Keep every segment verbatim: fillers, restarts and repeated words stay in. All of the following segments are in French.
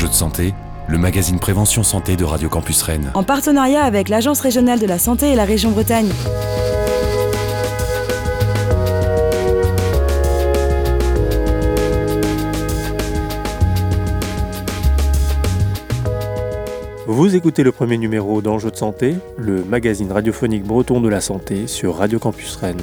Enjeux de santé, le magazine Prévention Santé de Radio Campus Rennes. En partenariat avec l'Agence régionale de la santé et la région Bretagne. Vous écoutez le premier numéro d'Enjeux de santé, le magazine radiophonique breton de la santé sur Radio Campus Rennes.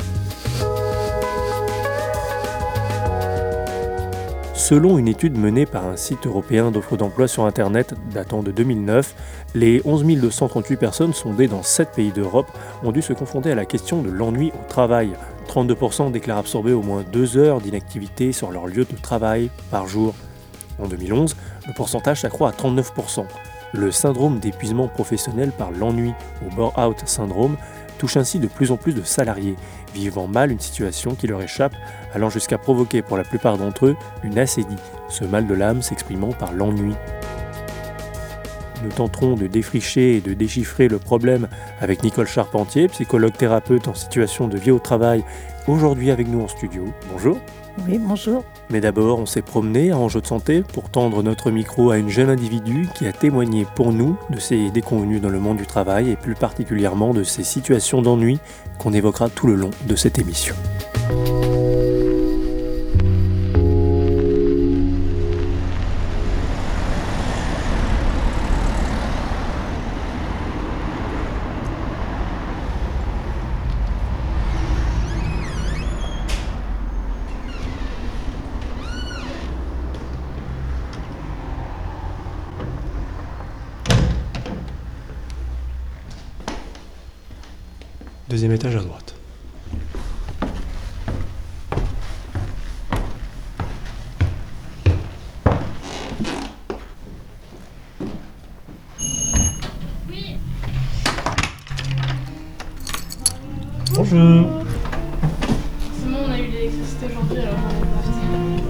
Selon une étude menée par un site européen d'offres d'emploi sur Internet datant de deux mille neuf, les onze mille deux cent trente-huit personnes sondées dans sept pays d'Europe ont dû se confronter à la question de l'ennui au travail. trente-deux pour cent déclarent absorber au moins deux heures d'inactivité sur leur lieu de travail par jour. En deux mille onze, le pourcentage s'accroît à trente-neuf pour cent. Le syndrome d'épuisement professionnel par l'ennui, ou burn-out syndrome, touche ainsi de plus en plus de salariés, vivant mal une situation qui leur échappe, allant jusqu'à provoquer pour la plupart d'entre eux une acédie, ce mal de l'âme s'exprimant par l'ennui. Nous tenterons de défricher et de déchiffrer le problème avec Nicole Charpentier, psychologue thérapeute en situation de vie au travail, aujourd'hui avec nous en studio. Bonjour. Oui, bonjour. Mais d'abord, on s'est promené à Enjeux de santé pour tendre notre micro à une jeune individu qui a témoigné pour nous de ses déconvenues dans le monde du travail et plus particulièrement de ses situations d'ennui qu'on évoquera tout le long de cette émission. Deuxième étage à droite. Oui. Bonjour. C'est bon, on a eu l'électricité aujourd'hui, alors on va partir.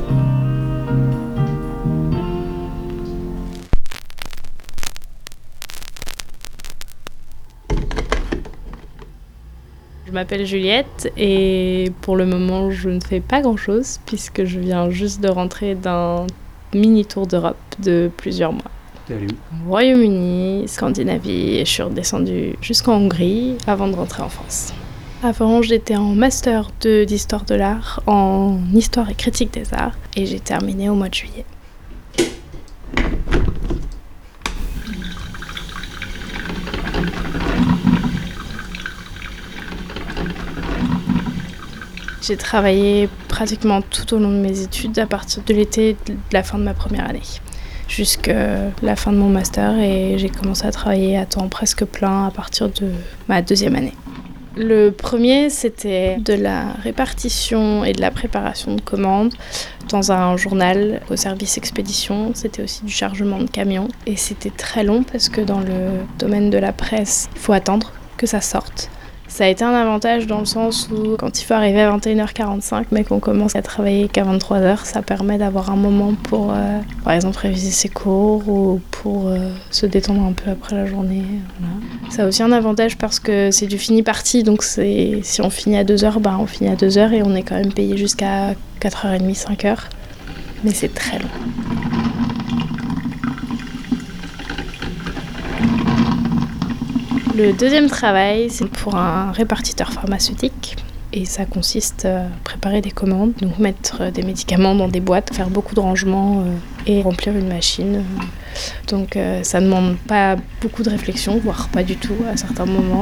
Je m'appelle Juliette et pour le moment je ne fais pas grand chose puisque je viens juste de rentrer d'un mini tour d'Europe de plusieurs mois. T'es allé où ? Royaume-Uni, Scandinavie et je suis redescendue jusqu'en Hongrie avant de rentrer en France. Avant j'étais en master de, d'histoire de l'art en histoire et critique des arts et j'ai terminé au mois de juillet. J'ai travaillé pratiquement tout au long de mes études à partir de l'été de la fin de ma première année jusqu'à la fin de mon master et j'ai commencé à travailler à temps presque plein à partir de ma deuxième année. Le premier, c'était de la répartition et de la préparation de commandes dans un journal au service expédition. C'était aussi du chargement de camions et c'était très long parce que dans le domaine de la presse, il faut attendre que ça sorte. Ça a été un avantage dans le sens où quand il faut arriver à vingt et une heures quarante-cinq mais qu'on commence à travailler qu'à vingt-trois heures, ça permet d'avoir un moment pour, euh, par exemple, réviser ses cours ou pour euh, se détendre un peu après la journée. Voilà. Ça a aussi un avantage parce que c'est du fini-parti, donc c'est, si on finit à deux heures, bah on finit à deux heures et on est quand même payé jusqu'à quatre heures trente, cinq heures. Mais c'est très long. Le deuxième travail, c'est pour un répartiteur pharmaceutique et ça consiste à préparer des commandes, donc mettre des médicaments dans des boîtes, faire beaucoup de rangements euh, et remplir une machine. Donc euh, ça ne demande pas beaucoup de réflexion, voire pas du tout à certains moments.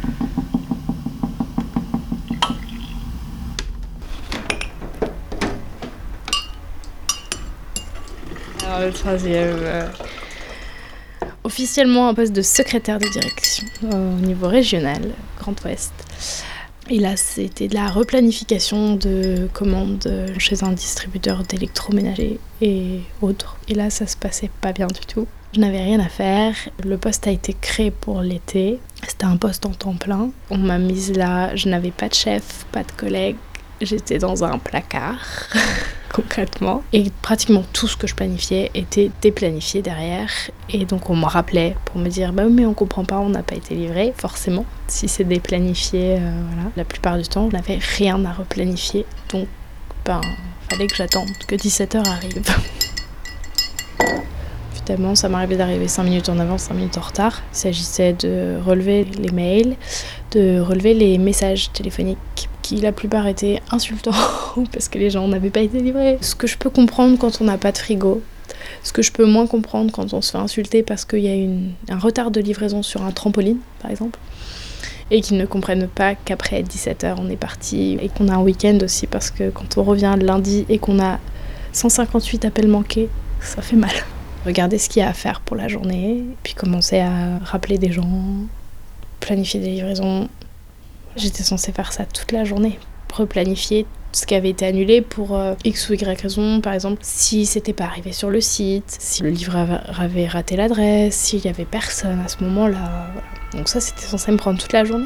Alors le troisième... Euh... Officiellement un poste de secrétaire de direction euh, au niveau régional, Grand Ouest. Et là, c'était de la replanification de commandes chez un distributeur d'électroménager et autres. Et là, ça se passait pas bien du tout. Je n'avais rien à faire. Le poste a été créé pour l'été. C'était un poste en temps plein. On m'a mise là. Je n'avais pas de chef, pas de collègue. J'étais dans un placard. Concrètement. Et pratiquement tout ce que je planifiais était déplanifié derrière. Et donc on me rappelait pour me dire bah oui, mais on comprend pas, on n'a pas été livré. Forcément, si c'est déplanifié, euh, voilà. La plupart du temps, je n'avais rien à replanifier. Donc, ben, fallait que j'attende que dix-sept heures arrive. évidemment, ça m'arrivait d'arriver cinq minutes en avance, cinq minutes en retard. Il s'agissait de relever les mails, de relever les messages téléphoniques qui la plupart étaient insultants parce que les gens n'avaient pas été livrés. Ce que je peux comprendre quand on n'a pas de frigo, ce que je peux moins comprendre quand on se fait insulter parce qu'il y a une, un retard de livraison sur un trampoline, par exemple, et qu'ils ne comprennent pas qu'après dix-sept heures on est parti et qu'on a un week-end aussi, parce que quand on revient lundi et qu'on a cent cinquante-huit appels manqués, ça fait mal. Regarder ce qu'il y a à faire pour la journée, puis commencer à rappeler des gens, planifier des livraisons. J'étais censée faire ça toute la journée, replanifier ce qui avait été annulé pour euh, X ou Y raison, par exemple si c'était pas arrivé sur le site, si le livreur avait raté l'adresse, s'il y avait personne à ce moment-là. Voilà. Donc ça, c'était censé me prendre toute la journée.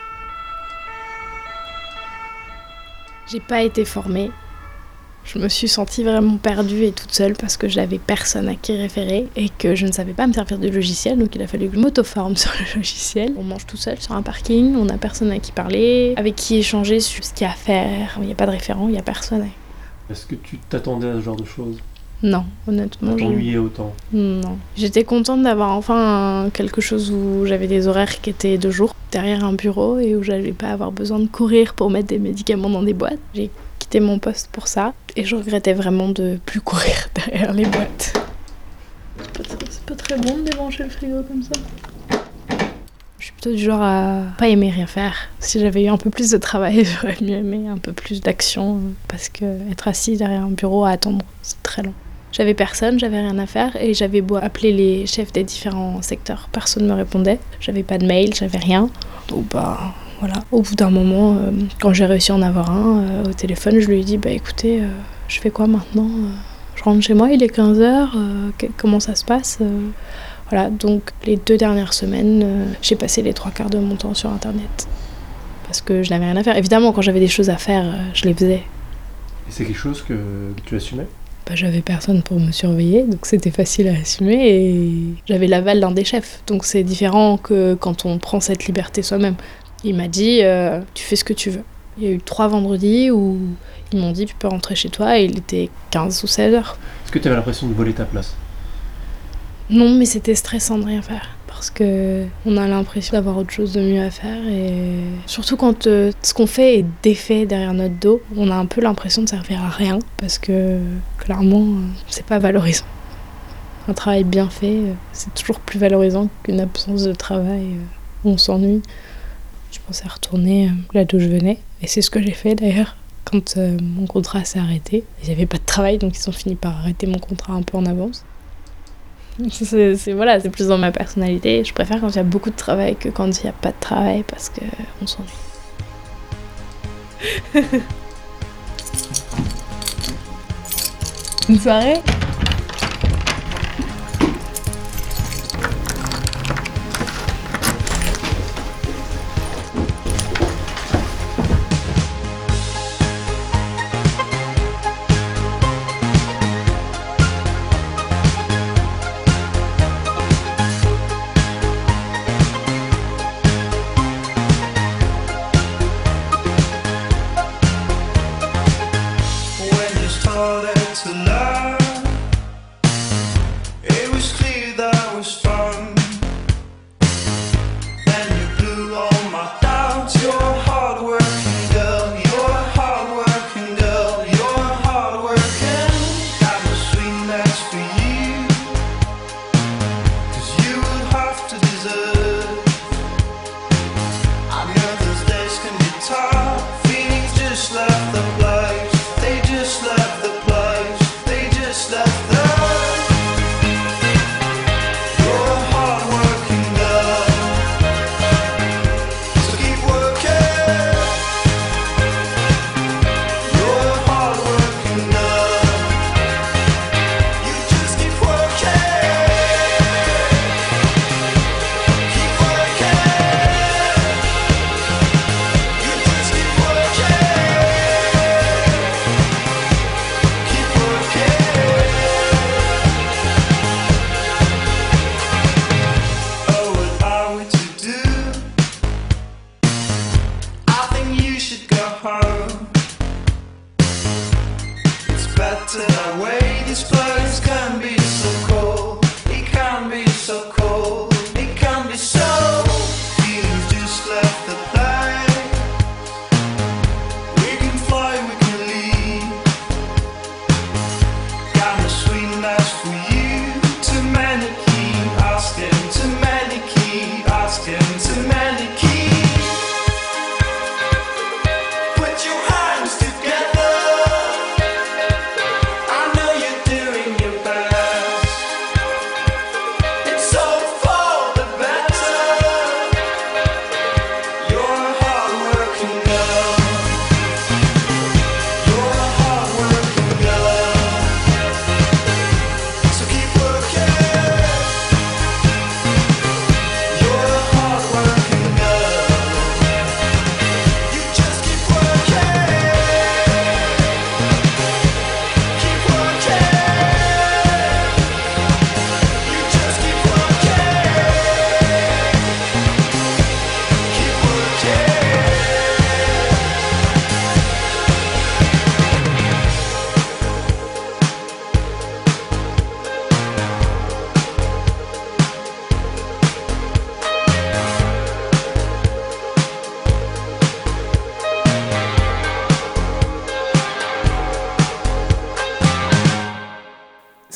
J'ai pas été formée. Je me suis sentie vraiment perdue et toute seule parce que j'avais personne à qui référer et que je ne savais pas me servir du logiciel, donc il a fallu que je m'auto-forme sur le logiciel. On mange tout seul sur un parking, on n'a personne à qui parler, avec qui échanger sur ce qu'il y a à faire. Il n'y a pas de référent, il n'y a personne. Est-ce que tu t'attendais à ce genre de choses ? Non, honnêtement. Tu t'ennuyais autant ? Non. J'étais contente d'avoir enfin quelque chose où j'avais des horaires qui étaient de jour, derrière un bureau, et où j'allais pas avoir besoin de courir pour mettre des médicaments dans des boîtes. J'ai quitté mon poste pour ça, et je regrettais vraiment de plus courir derrière les boîtes. C'est pas très, c'est pas très bon de débrancher le frigo comme ça. Je suis plutôt du genre à pas aimer rien faire. Si j'avais eu un peu plus de travail, j'aurais mieux aimé un peu plus d'action, parce que être assis derrière un bureau à attendre, c'est très long. J'avais personne, j'avais rien à faire, et j'avais beau appeler les chefs des différents secteurs, personne ne me répondait. J'avais pas de mail, j'avais rien. Donc bah voilà. Au bout d'un moment, euh, quand j'ai réussi à en avoir un euh, au téléphone, je lui ai dit bah écoutez, euh, je fais quoi maintenant ? Je rentre chez moi, il est quinze heures, euh, que- comment ça se passe ? euh, Voilà, donc les deux dernières semaines, euh, j'ai passé les trois quarts de mon temps sur Internet. Parce que je n'avais rien à faire. Évidemment, quand j'avais des choses à faire, euh, je les faisais. Et c'est quelque chose que tu assumais ? Bah, j'avais personne pour me surveiller, donc c'était facile à assumer, et j'avais l'aval d'un des chefs. Donc c'est différent que quand on prend cette liberté soi-même. Il m'a dit euh, tu fais ce que tu veux. Il y a eu trois vendredis où ils m'ont dit tu peux rentrer chez toi, et il était quinze ou seize heures. Est-ce que tu avais l'impression de voler ta place ? Non, mais c'était stressant de rien faire, parce que on a l'impression d'avoir autre chose de mieux à faire, et surtout quand euh, ce qu'on fait est défait derrière notre dos, on a un peu l'impression de servir à rien, parce que clairement, euh, c'est pas valorisant. Un travail bien fait, euh, c'est toujours plus valorisant qu'une absence de travail euh, où on s'ennuie. Je pensais retourner euh, là d'où je venais, et c'est ce que j'ai fait d'ailleurs quand euh, mon contrat s'est arrêté. Il n'y avait pas de travail, donc ils ont fini par arrêter mon contrat un peu en avance. C'est, c'est, voilà, c'est plus dans ma personnalité. Je préfère quand il y a beaucoup de travail que quand il n'y a pas de travail, parce qu'on s'ennuie. Une soirée ? When you started to learn, it was clear that I was strong. Then you blew all my doubts. You're a hard-working girl. You're a hard-working girl. You're a hard-working. Got no sweetness for you, 'cause you would have to deserve. I know those days can be tough. Feelings just left the place. They just left the place. They just left the. You're a hard-working girl, so keep working. You're a hard-working girl. You just keep working. Keep working. You just keep working. Keep working. Oh, what are we to do? I think you should go home. It's better that way. This place can be so cold.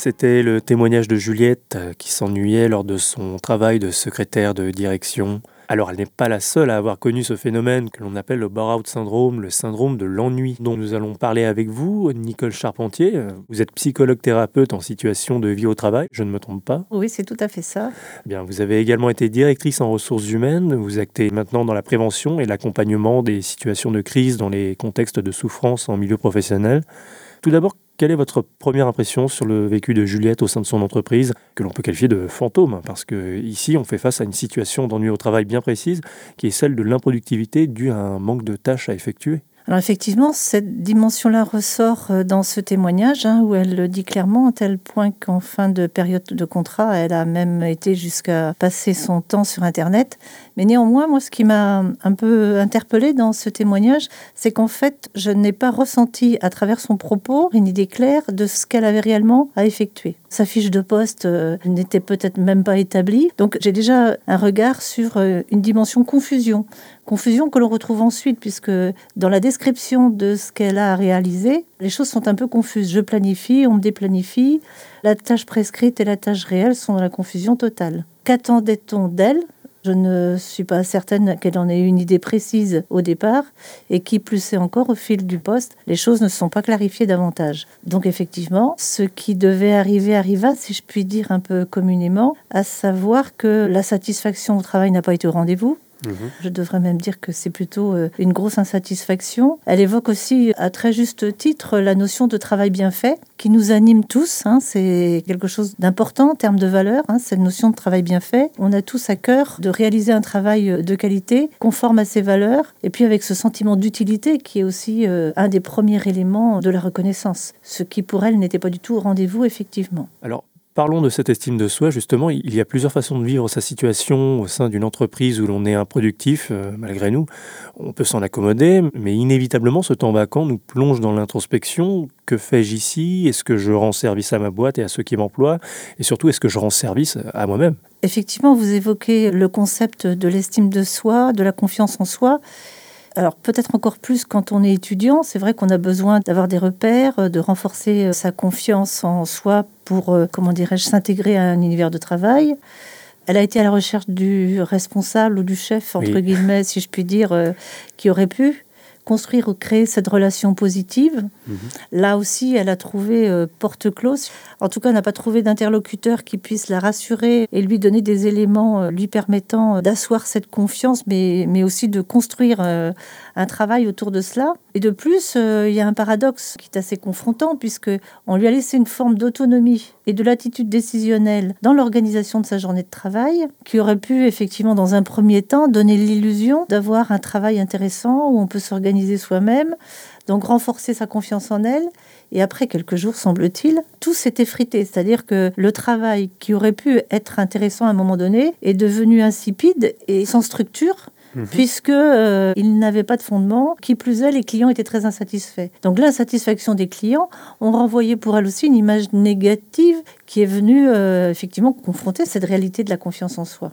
C'était le témoignage de Juliette euh, qui s'ennuyait lors de son travail de secrétaire de direction. Alors, elle n'est pas la seule à avoir connu ce phénomène que l'on appelle le bore-out syndrome, le syndrome de l'ennui, dont nous allons parler avec vous, Nicole Charpentier. Vous êtes psychologue thérapeute en situation de vie au travail, je ne me trompe pas? Oui, c'est tout à fait ça. Bien, vous avez également été directrice en ressources humaines. Vous actez maintenant dans la prévention et l'accompagnement des situations de crise dans les contextes de souffrance en milieu professionnel. Tout d'abord, quelle est votre première impression sur le vécu de Juliette au sein de son entreprise, que l'on peut qualifier de fantôme, parce qu'ici, on fait face à une situation d'ennui au travail bien précise, qui est celle de l'improductivité due à un manque de tâches à effectuer? Alors effectivement, cette dimension-là ressort dans ce témoignage, hein, où elle le dit clairement, à tel point qu'en fin de période de contrat, elle a même été jusqu'à passer son temps sur Internet. Mais néanmoins, moi, ce qui m'a un peu interpellée dans ce témoignage, c'est qu'en fait, je n'ai pas ressenti à travers son propos une idée claire de ce qu'elle avait réellement à effectuer. Sa fiche de poste euh, n'était peut-être même pas établie. Donc j'ai déjà un regard sur euh, une dimension confusion. Confusion que l'on retrouve ensuite, puisque dans la description de ce qu'elle a réalisé, les choses sont un peu confuses. Je planifie, on me déplanifie. La tâche prescrite et la tâche réelle sont dans la confusion totale. Qu'attendait-on d'elle ? Je ne suis pas certaine qu'elle en ait eu une idée précise au départ, et qui plus est encore au fil du poste, les choses ne se sont pas clarifiées davantage. Donc effectivement, ce qui devait arriver arriva, si je puis dire un peu communément, à savoir que la satisfaction au travail n'a pas été au rendez-vous. Mmh. Je devrais même dire que c'est plutôt une grosse insatisfaction. Elle évoque aussi à très juste titre la notion de travail bien fait qui nous anime tous. Hein, c'est quelque chose d'important en termes de valeur, hein, cette notion de travail bien fait. On a tous à cœur de réaliser un travail de qualité conforme à ses valeurs, et puis avec ce sentiment d'utilité qui est aussi euh, un des premiers éléments de la reconnaissance, ce qui pour elle n'était pas du tout au rendez-vous effectivement. Alors, parlons de cette estime de soi, justement. Il y a plusieurs façons de vivre sa situation au sein d'une entreprise où l'on est improductif, euh, malgré nous. On peut s'en accommoder, mais inévitablement, ce temps vacant nous plonge dans l'introspection. Que fais-je ici ? Est-ce que je rends service à ma boîte et à ceux qui m'emploient ? Et surtout, est-ce que je rends service à moi-même ? Effectivement, vous évoquez le concept de l'estime de soi, de la confiance en soi. Alors peut-être encore plus quand on est étudiant, c'est vrai qu'on a besoin d'avoir des repères, de renforcer sa confiance en soi pour, comment dirais-je, s'intégrer à un univers de travail. Elle a été à la recherche du responsable ou du chef, entre oui. guillemets, si je puis dire, euh, qui aurait pu construire ou créer cette relation positive. Mmh. Là aussi, elle a trouvé euh, porte close. En tout cas, elle n'a pas trouvé d'interlocuteur qui puisse la rassurer et lui donner des éléments euh, lui permettant euh, d'asseoir cette confiance, mais, mais aussi de construire euh, un travail autour de cela. Et de plus, euh, il y a un paradoxe qui est assez confrontant, puisqu'on lui a laissé une forme d'autonomie et de latitude décisionnelle dans l'organisation de sa journée de travail, qui aurait pu effectivement, dans un premier temps, donner l'illusion d'avoir un travail intéressant où on peut s'organiser soi-même, donc renforcer sa confiance en elle. Et après quelques jours, semble-t-il, tout s'est effrité. C'est-à-dire que le travail qui aurait pu être intéressant à un moment donné est devenu insipide et sans structure, Mmh. puisque euh, il n'avait pas de fondement. Qui plus est, les clients étaient très insatisfaits. Donc l'insatisfaction des clients ont renvoyé pour elle aussi une image négative qui est venue euh, effectivement confronter cette réalité de la confiance en soi.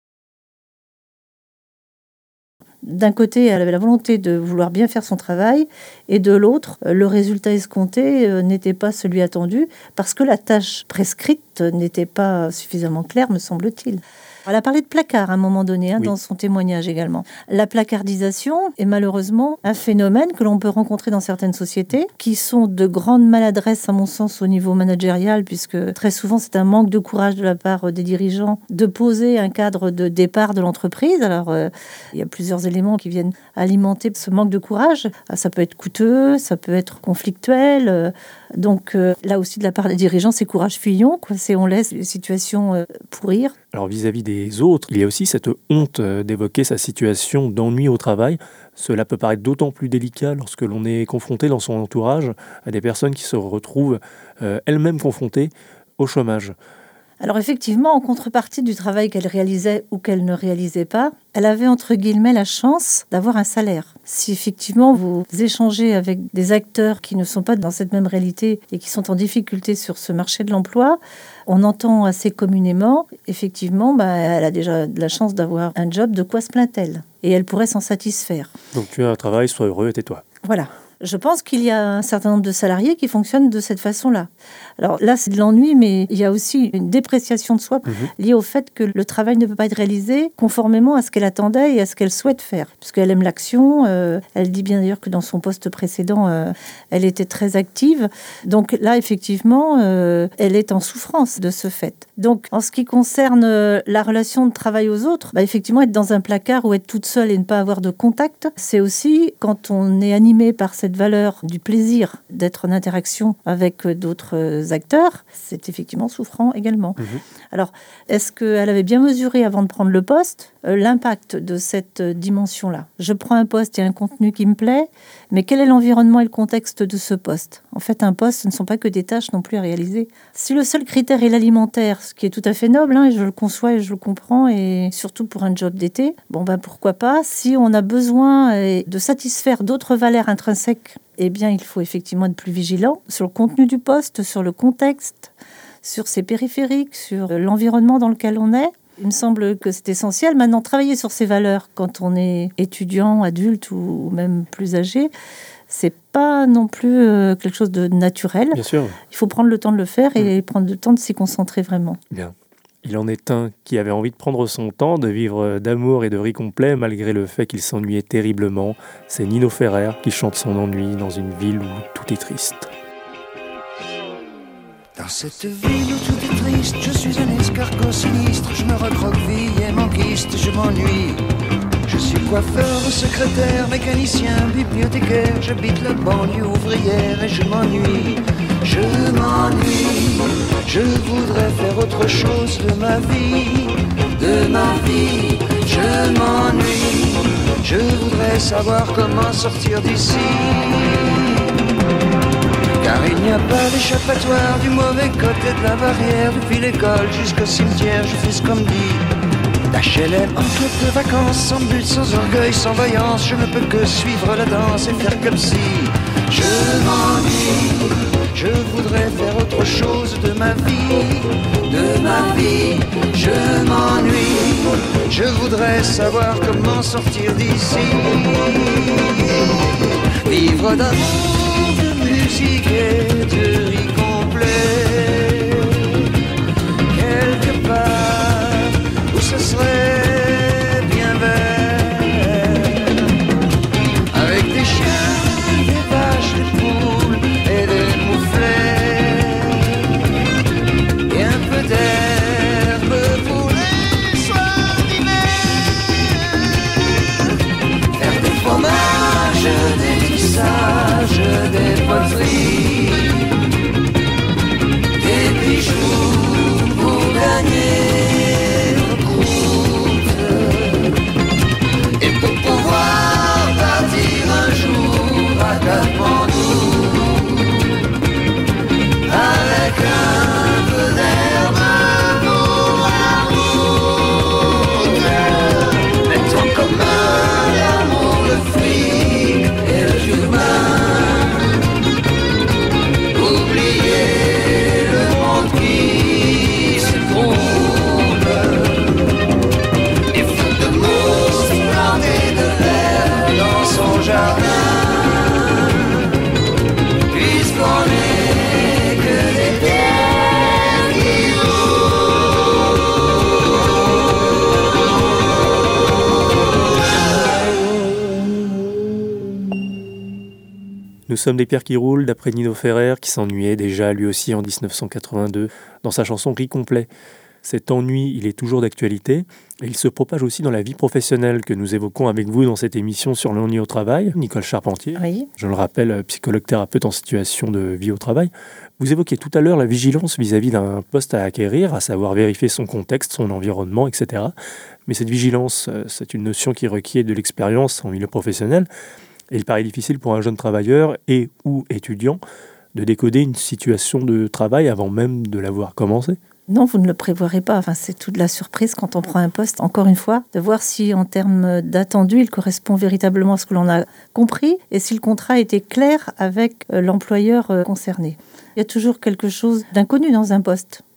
D'un côté, elle avait la volonté de vouloir bien faire son travail, et de l'autre, le résultat escompté euh, n'était pas celui attendu, parce que la tâche prescrite n'était pas suffisamment claire, me semble-t-il. Elle a parlé de placard à un moment donné, hein, oui. dans son témoignage également. La placardisation est malheureusement un phénomène que l'on peut rencontrer dans certaines sociétés, qui sont de grandes maladresses, à mon sens, au niveau managérial, puisque très souvent, c'est un manque de courage de la part des dirigeants de poser un cadre de départ de l'entreprise. Alors, euh, il y a plusieurs éléments qui viennent alimenter ce manque de courage. Ça peut être coûteux, ça peut être conflictuel. Euh, donc, euh, là aussi, de la part des dirigeants, c'est courage fuyons, quoi. C'est on laisse les situations euh, pourrir. Alors vis-à-vis des autres, il y a aussi cette honte d'évoquer sa situation d'ennui au travail. Cela peut paraître d'autant plus délicat lorsque l'on est confronté dans son entourage à des personnes qui se retrouvent euh, elles-mêmes confrontées au chômage. Alors effectivement, en contrepartie du travail qu'elle réalisait ou qu'elle ne réalisait pas, elle avait entre guillemets la chance d'avoir un salaire. Si effectivement vous échangez avec des acteurs qui ne sont pas dans cette même réalité et qui sont en difficulté sur ce marché de l'emploi, on entend assez communément, effectivement, bah, elle a déjà de la chance d'avoir un job, de quoi se plaint-elle ? Et elle pourrait s'en satisfaire. Donc tu as un travail, sois heureux et tais-toi. Voilà. Je pense qu'il y a un certain nombre de salariés qui fonctionnent de cette façon-là. Alors là, c'est de l'ennui, mais il y a aussi une dépréciation de soi mmh. liée au fait que le travail ne peut pas être réalisé conformément à ce qu'elle attendait et à ce qu'elle souhaite faire. Puisqu'elle aime l'action, euh, elle dit bien d'ailleurs que dans son poste précédent, euh, elle était très active. Donc là, effectivement, euh, elle est en souffrance de ce fait. Donc, en ce qui concerne euh, la relation de travail aux autres, bah, effectivement, être dans un placard ou être toute seule et ne pas avoir de contact, c'est aussi quand on est animé par cette valeur du plaisir d'être en interaction avec d'autres acteurs, c'est effectivement souffrant également. Mmh. Alors, est-ce qu'elle avait bien mesuré avant de prendre le poste euh, l'impact de cette dimension-là ? Je prends un poste et un contenu qui me plaît, mais quel est l'environnement et le contexte de ce poste ? En fait, un poste, ce ne sont pas que des tâches non plus à réaliser. Si le seul critère est l'alimentaire, ce qui est tout à fait noble, hein, et je le conçois et je le comprends, et surtout pour un job d'été, bon ben pourquoi pas. Si on a besoin de satisfaire d'autres valeurs intrinsèques, eh bien il faut effectivement être plus vigilant sur le contenu du poste, sur le contexte, sur ses périphériques, sur l'environnement dans lequel on est. Il me semble que c'est essentiel. Maintenant, travailler sur ces valeurs quand on est étudiant, adulte ou même plus âgé, c'est pas non plus euh, quelque chose de naturel. Bien sûr. Il faut prendre le temps de le faire et mmh. prendre le temps de s'y concentrer vraiment. Bien. Il en est un qui avait envie de prendre son temps, de vivre d'amour et de riz complet, malgré le fait qu'il s'ennuyait terriblement. C'est Nino Ferrer qui chante son ennui dans une ville où tout est triste. Dans cette ville où tout est triste, je suis un escargot sinistre. Je me recroqueville et m'enquiste, je m'ennuie. Je suis coiffeur ou secrétaire, mécanicien, bibliothécaire. J'habite la banlieue ouvrière et je m'ennuie. Je m'ennuie, je voudrais faire autre chose de ma vie, de ma vie. Je m'ennuie, je voudrais savoir comment sortir d'ici. Car il n'y a pas d'échappatoire du mauvais côté de la barrière. Depuis l'école jusqu'au cimetière, je fais ce qu'on me dit. H L M en club de vacances, sans but, sans orgueil, sans vaillance. Je ne peux que suivre la danse et faire comme si je m'ennuie. Je voudrais faire autre chose de ma vie, de ma vie. Je m'ennuie, je voudrais savoir comment sortir d'ici. Vivre d'amour, de musique et de riz complet. Quelque part où ce serait bien vert, avec des chiens, des vaches, des poules et des mouflets, et un peu d'herbe pour les soirs d'hiver. Faire des fromages, des tissages, des poteries, des bijoux pour gagner une croûte, et pour pouvoir partir un jour à Katmandou avec un peu d'herbe pour la route. Mettre en commun l'amour, le fric et le humain. Oublier le monde qui s'écroule. Et faute de mousse, planter de l'herbe dans son jardin. Puisqu'on n'est que des pierres qui Nous sommes des pierres qui roulent, d'après Nino Ferrer, qui s'ennuyait déjà lui aussi en dix-neuf cent quatre-vingt-deux dans sa chanson Riz complet. Cet ennui, il est toujours d'actualité et il se propage aussi dans la vie professionnelle que nous évoquons avec vous dans cette émission sur l'ennui au travail. Nicole Charpentier, oui. Je le rappelle, psychologue thérapeute en situation de vie au travail. Vous évoquiez tout à l'heure la vigilance vis-à-vis d'un poste à acquérir, à savoir vérifier son contexte, son environnement, et cetera. Mais cette vigilance, c'est une notion qui requiert de l'expérience en milieu professionnel. Et il paraît difficile pour un jeune travailleur et ou étudiant de décoder une situation de travail avant même de l'avoir commencé. Non, vous ne le prévoirez pas. Enfin, c'est toute la surprise quand on prend un poste, encore une fois, de voir si en termes d'attendu, il correspond véritablement à ce que l'on a compris et si le contrat était clair avec l'employeur concerné. Il y a toujours quelque chose d'inconnu dans un poste.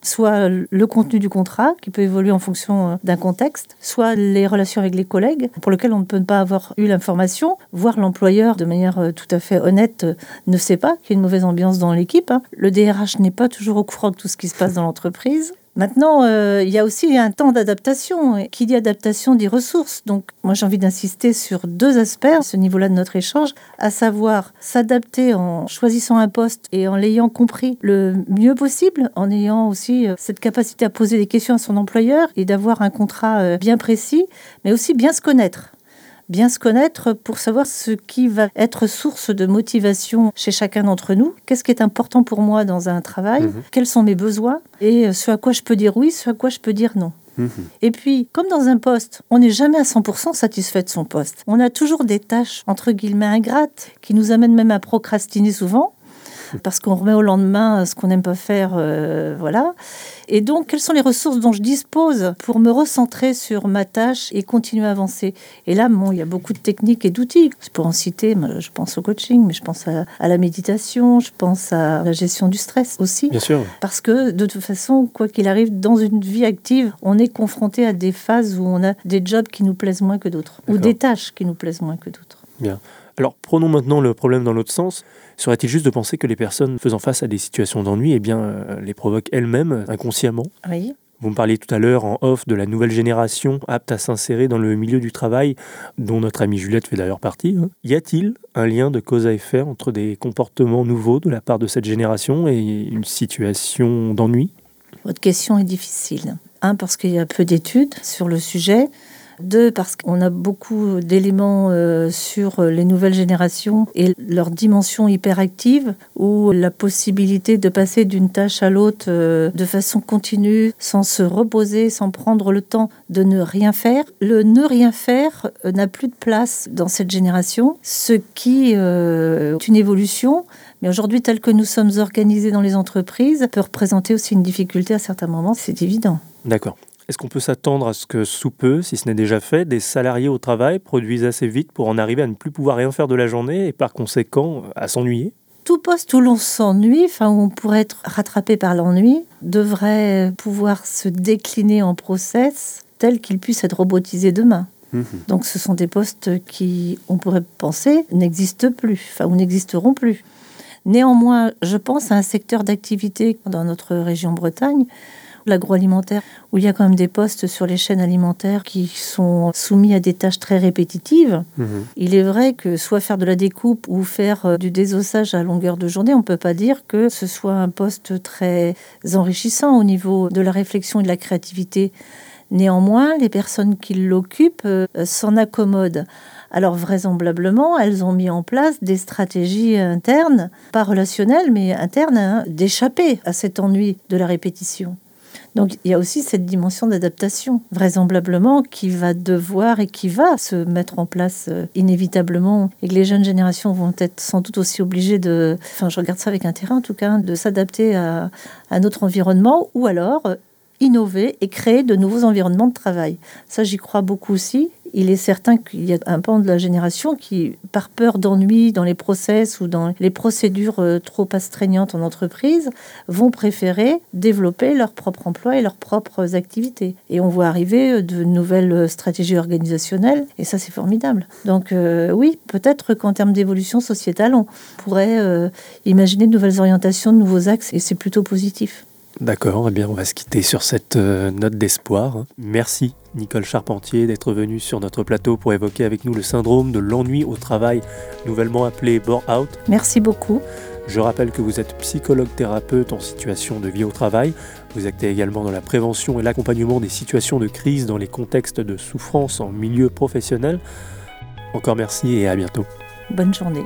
soit le contenu du contrat, qui peut évoluer en fonction d'un contexte, soit les relations avec les collègues, pour lesquelles on ne peut pas avoir eu l'information, voire l'employeur, de manière tout à fait honnête, ne sait pas qu'il y a une mauvaise ambiance dans l'équipe. Le D R H n'est pas toujours au courant de tout ce qui se passe dans l'entreprise. Maintenant, euh, il y a aussi un temps d'adaptation. Qui dit adaptation dit ressources. Donc, moi, j'ai envie d'insister sur deux aspects à ce niveau-là de notre échange, à savoir s'adapter en choisissant un poste et en l'ayant compris le mieux possible, en ayant aussi euh, cette capacité à poser des questions à son employeur et d'avoir un contrat euh, bien précis, mais aussi bien se connaître. Bien se connaître pour savoir ce qui va être source de motivation chez chacun d'entre nous. Qu'est-ce qui est important pour moi dans un travail ? Mmh. Quels sont mes besoins ? Et ce à quoi je peux dire oui, ce à quoi je peux dire non. Mmh. Et puis, comme dans un poste, on n'est jamais à cent pour cent satisfait de son poste. On a toujours des tâches, entre guillemets, ingrates, qui nous amènent même à procrastiner souvent, parce qu'on remet au lendemain ce qu'on n'aime pas faire, euh, voilà. Et donc, quelles sont les ressources dont je dispose pour me recentrer sur ma tâche et continuer à avancer ? Et là, bon, il y a beaucoup de techniques et d'outils. Je peux en citer, je pense au coaching, mais je pense à, à la méditation, je pense à la gestion du stress aussi. Bien sûr. Parce que, de toute façon, quoi qu'il arrive, dans une vie active, on est confronté à des phases où on a des jobs qui nous plaisent moins que d'autres, D'accord. ou des tâches qui nous plaisent moins que d'autres. Bien. Alors, prenons maintenant le problème dans l'autre sens. Serait-il juste de penser que les personnes faisant face à des situations d'ennui, eh bien, euh, les provoquent elles-mêmes, inconsciemment ? Oui. Vous me parliez tout à l'heure en off de la nouvelle génération apte à s'insérer dans le milieu du travail, dont notre amie Juliette fait d'ailleurs partie. Hein. Y a-t-il un lien de cause à effet entre des comportements nouveaux de la part de cette génération et une situation d'ennui ? Votre question est difficile. Un, parce qu'il y a peu d'études sur le sujet. Deux, parce qu'on a beaucoup d'éléments euh, sur les nouvelles générations et leur dimension hyperactive, ou la possibilité de passer d'une tâche à l'autre euh, de façon continue, sans se reposer, sans prendre le temps de ne rien faire. Le ne rien faire euh, n'a plus de place dans cette génération, ce qui euh, est une évolution. Mais aujourd'hui, tel que nous sommes organisés dans les entreprises, peut représenter aussi une difficulté à certains moments, c'est évident. D'accord. Est-ce qu'on peut s'attendre à ce que sous peu, si ce n'est déjà fait, des salariés au travail produisent assez vite pour en arriver à ne plus pouvoir rien faire de la journée et par conséquent à s'ennuyer ? Tout poste où l'on s'ennuie, enfin où on pourrait être rattrapé par l'ennui, devrait pouvoir se décliner en process tel qu'il puisse être robotisé demain. Mmh. Donc ce sont des postes qui, on pourrait penser, n'existent plus, enfin ou n'existeront plus. Néanmoins, je pense à un secteur d'activité dans notre région Bretagne, l'agroalimentaire, où il y a quand même des postes sur les chaînes alimentaires qui sont soumis à des tâches très répétitives. Mmh. Il est vrai que soit faire de la découpe ou faire du désossage à longueur de journée, on ne peut pas dire que ce soit un poste très enrichissant au niveau de la réflexion et de la créativité. Néanmoins, les personnes qui l'occupent euh, s'en accommodent. Alors vraisemblablement, elles ont mis en place des stratégies internes, pas relationnelles, mais internes, hein, d'échapper à cet ennui de la répétition. Donc il y a aussi cette dimension d'adaptation, vraisemblablement, qui va devoir et qui va se mettre en place euh, inévitablement. Et que les jeunes générations vont être sans doute aussi obligées de, enfin je regarde ça avec intérêt en tout cas, de s'adapter à, à notre environnement, ou alors euh, innover et créer de nouveaux environnements de travail. Ça, j'y crois beaucoup aussi. Il est certain qu'il y a un pan de la génération qui, par peur d'ennui dans les process ou dans les procédures trop astreignantes en entreprise, vont préférer développer leur propre emploi et leurs propres activités. Et on voit arriver de nouvelles stratégies organisationnelles, et ça, c'est formidable. Donc euh, oui, peut-être qu'en termes d'évolution sociétale, on pourrait euh, imaginer de nouvelles orientations, de nouveaux axes, et c'est plutôt positif. D'accord, eh bien on va se quitter sur cette euh, note d'espoir. Merci Nicole Charpentier d'être venue sur notre plateau pour évoquer avec nous le syndrome de l'ennui au travail, nouvellement appelé burn-out. Merci beaucoup. Je rappelle que vous êtes psychologue-thérapeute en situation de vie au travail. Vous actez également dans la prévention et l'accompagnement des situations de crise dans les contextes de souffrance en milieu professionnel. Encore merci et à bientôt. Bonne journée.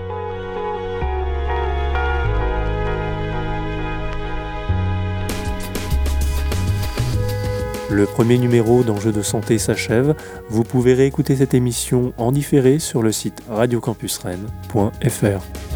Le premier numéro d'Enjeux de santé s'achève. Vous pouvez réécouter cette émission en différé sur le site radio campus rennes point f r.